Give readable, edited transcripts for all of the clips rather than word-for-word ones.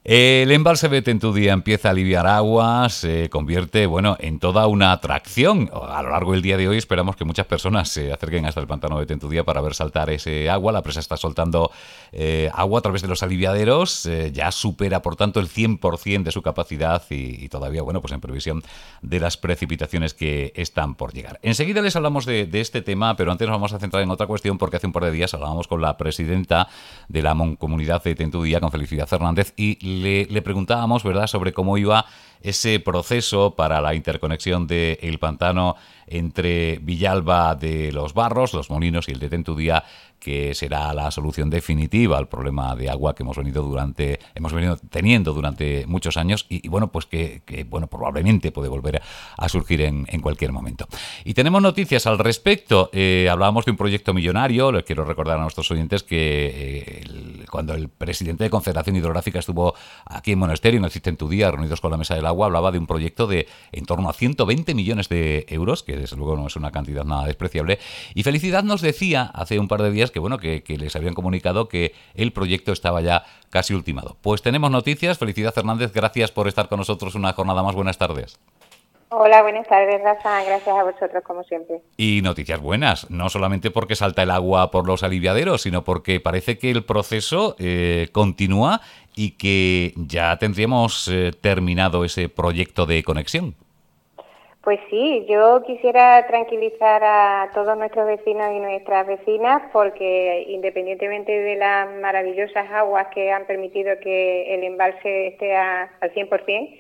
El embalse de Tentudía empieza a aliviar aguas, se convierte, en toda una atracción. A lo largo del día de hoy esperamos que muchas personas se acerquen hasta el pantano de Tentudía para ver saltar ese agua. La presa está soltando agua a través de los aliviaderos, ya supera por tanto el 100% de su capacidad y todavía, pues en previsión de las precipitaciones que están por llegar. Enseguida les hablamos de este tema, pero antes nos vamos a centrar en otra cuestión porque hace un par de días hablábamos con la presidenta de la Mancomunidad de Tentudía, con Felicidad Fernández, y le preguntábamos, ¿verdad?, sobre cómo iba ese proceso para la interconexión del pantano entre Villalba de los Barros, Los Molinos y el de Tentudía, que será la solución definitiva al problema de agua que hemos venido teniendo durante muchos años y que probablemente puede volver a surgir en cualquier momento. Y tenemos noticias al respecto. Hablábamos de un proyecto millonario. Les quiero recordar a nuestros oyentes que cuando el presidente de Confederación Hidrográfica estuvo aquí en Monesterio, en el CIT Tentudía, reunidos con la Mesa del Agua, hablaba de un proyecto de en torno a 120 millones de euros, que desde luego no es una cantidad nada despreciable. Y Felicidad nos decía hace un par de días que les habían comunicado que el proyecto estaba ya casi ultimado. Pues tenemos noticias. Felicidad Fernández, gracias por estar con nosotros una jornada más. Buenas tardes. Hola, buenas tardes, Rafa. Gracias a vosotros, como siempre. Y noticias buenas, no solamente porque salta el agua por los aliviaderos, sino porque parece que el proceso continúa y que ya tendríamos terminado ese proyecto de conexión. Pues sí, yo quisiera tranquilizar a todos nuestros vecinos y nuestras vecinas porque independientemente de las maravillosas aguas que han permitido que el embalse esté al 100%,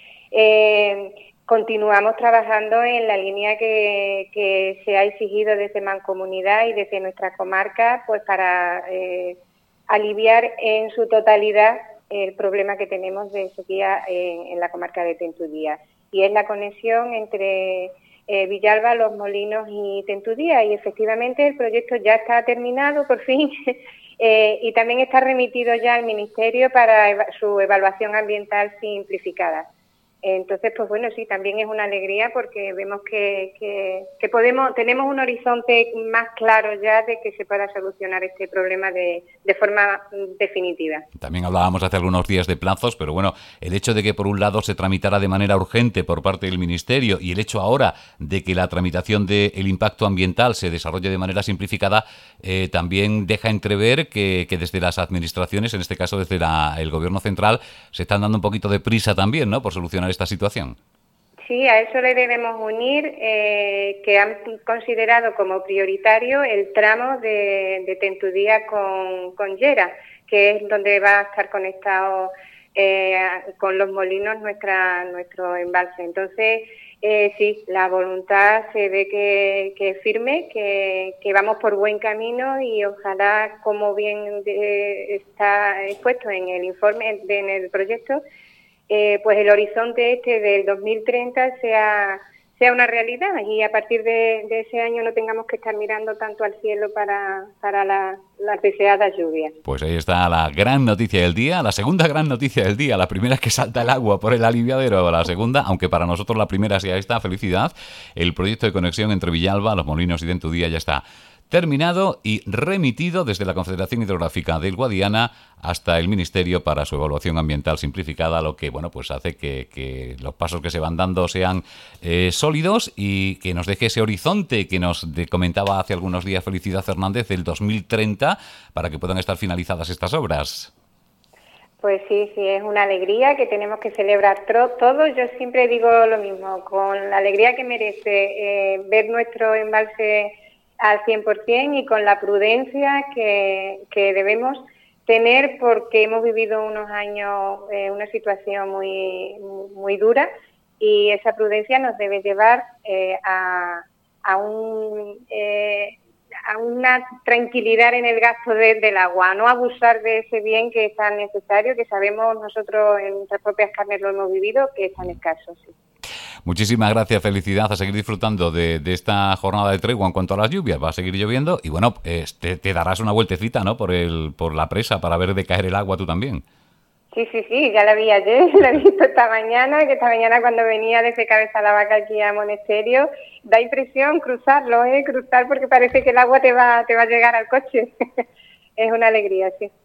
continuamos trabajando en la línea que se ha exigido desde Mancomunidad y desde nuestra comarca, pues para aliviar en su totalidad el problema que tenemos de sequía en la comarca de Tentudía. Y es la conexión entre Villalba, Los Molinos y Tentudía. Y efectivamente el proyecto ya está terminado, por fin, y también está remitido ya al Ministerio para su evaluación ambiental simplificada. Entonces, sí, también es una alegría porque vemos que tenemos un horizonte más claro ya de que se pueda solucionar este problema de forma definitiva. También hablábamos hace algunos días de plazos, pero el hecho de que por un lado se tramitara de manera urgente por parte del Ministerio y el hecho ahora de que la tramitación del impacto ambiental se desarrolle de manera simplificada, también deja entrever que desde las administraciones, en este caso desde el Gobierno central, se están dando un poquito de prisa también, ¿no?, por solucionar esta situación. Sí, a eso le debemos unir que han considerado como prioritario el tramo de Tentudía con Llera, que es donde va a estar conectado con Los Molinos nuestro embalse. Entonces, sí, la voluntad se ve que es firme, que vamos por buen camino y ojalá, como bien está expuesto en el informe, en el proyecto, pues el horizonte del 2030 sea una realidad y a partir de ese año no tengamos que estar mirando tanto al cielo para las deseadas lluvias. Pues ahí está la gran noticia del día, la segunda gran noticia del día. La primera es que salta el agua por el aliviadero, la segunda, aunque para nosotros la primera sea esta, Felicidad, el proyecto de conexión entre Villalba, Los Molinos y Tentudía ya está terminado y remitido desde la Confederación Hidrográfica del Guadiana hasta el Ministerio para su evaluación ambiental simplificada, lo que hace que los pasos que se van dando sean sólidos y que nos deje ese horizonte que nos comentaba hace algunos días Felicidad Fernández del 2030 para que puedan estar finalizadas estas obras. Pues sí, es una alegría que tenemos que celebrar todos. Yo siempre digo lo mismo, con la alegría que merece ver nuestro embalse al 100% y con la prudencia que debemos tener porque hemos vivido unos años una situación muy, muy dura y esa prudencia nos debe llevar a una tranquilidad en el gasto del agua, a no abusar de ese bien que es tan necesario, que sabemos nosotros en nuestras propias carnes lo hemos vivido, que es tan escaso. Sí. Muchísimas gracias, Felicidad, a seguir disfrutando de esta jornada de tregua en cuanto a las lluvias. Va a seguir lloviendo y te darás una vueltecita, ¿no?, por la presa para ver de caer el agua tú también. Sí, ya la vi ayer, la he visto esta mañana, que esta mañana cuando venía desde Cabeza la Vaca aquí a Monesterio, da impresión cruzar porque parece que el agua te va a llegar al coche. Es una alegría, sí.